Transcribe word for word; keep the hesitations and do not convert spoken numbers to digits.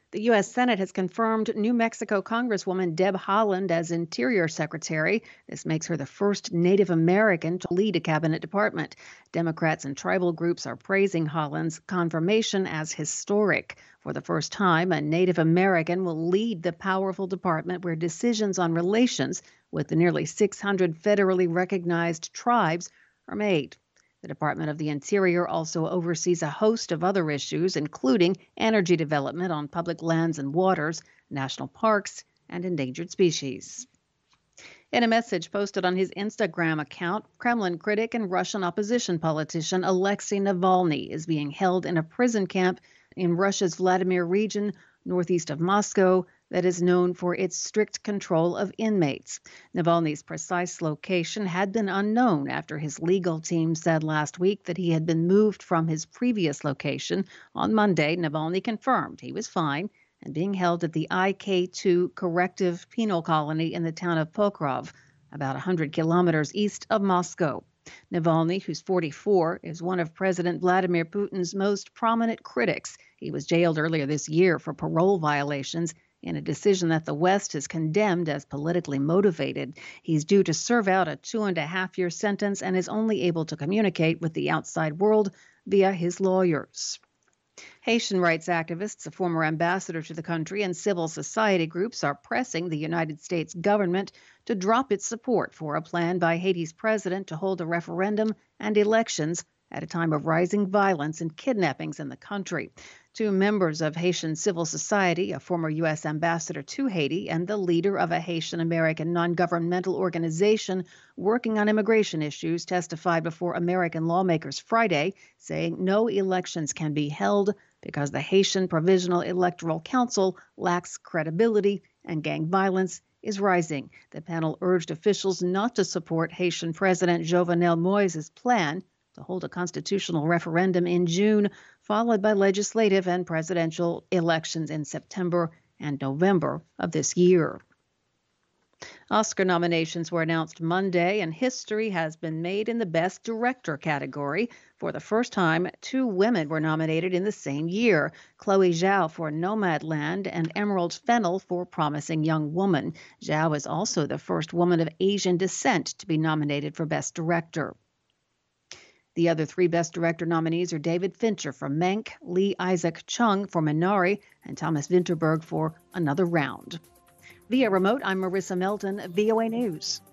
The U S. Senate has confirmed New Mexico Congresswoman Deb Haaland as Interior Secretary. This makes her the first Native American to lead a cabinet department. Democrats and tribal groups are praising Haaland's confirmation as historic. For the first time, a Native American will lead the powerful department where decisions on relations with the nearly six hundred federally recognized tribes are made. The Department of the Interior also oversees a host of other issues, including energy development on public lands and waters, national parks, and endangered species. In a message posted on his Instagram account, Kremlin critic and Russian opposition politician Alexei Navalny is being held in a prison camp in Russia's Vladimir region, northeast of Moscow, that is known for its strict control of inmates. Navalny's precise location had been unknown after his legal team said last week that he had been moved from his previous location. On Monday, Navalny confirmed he was fine and being held at the I K two Corrective Penal Colony in the town of Pokrov, about one hundred kilometers east of Moscow. Navalny, who's forty-four, is one of President Vladimir Putin's most prominent critics. He was jailed earlier this year for parole violations in a decision that the West has condemned as politically motivated. He's due to serve out a two and a half year sentence and is only able to communicate with the outside world via his lawyers. Haitian rights activists, a former ambassador to the country, and civil society groups are pressing the United States government to drop its support for a plan by Haiti's president to hold a referendum and elections at a time of rising violence and kidnappings in the country. Two members of Haitian civil society, a former U S ambassador to Haiti, and the leader of a Haitian-American non-governmental organization working on immigration issues, testified before American lawmakers Friday, saying no elections can be held because the Haitian Provisional Electoral Council lacks credibility and gang violence is rising. The panel urged officials not to support Haitian President Jovenel Moise's plan to hold a constitutional referendum in June, followed by legislative and presidential elections in September and November of this year. Oscar nominations were announced Monday, and history has been made in the Best Director category. For the first time, two women were nominated in the same year, Chloe Zhao for Nomadland and Emerald Fennell for Promising Young Woman. Zhao is also the first woman of Asian descent to be nominated for Best Director. The other three Best Director nominees are David Fincher for Mank, Lee Isaac Chung for Minari, and Thomas Vinterberg for Another Round. Via remote, I'm Marissa Melton, V O A News.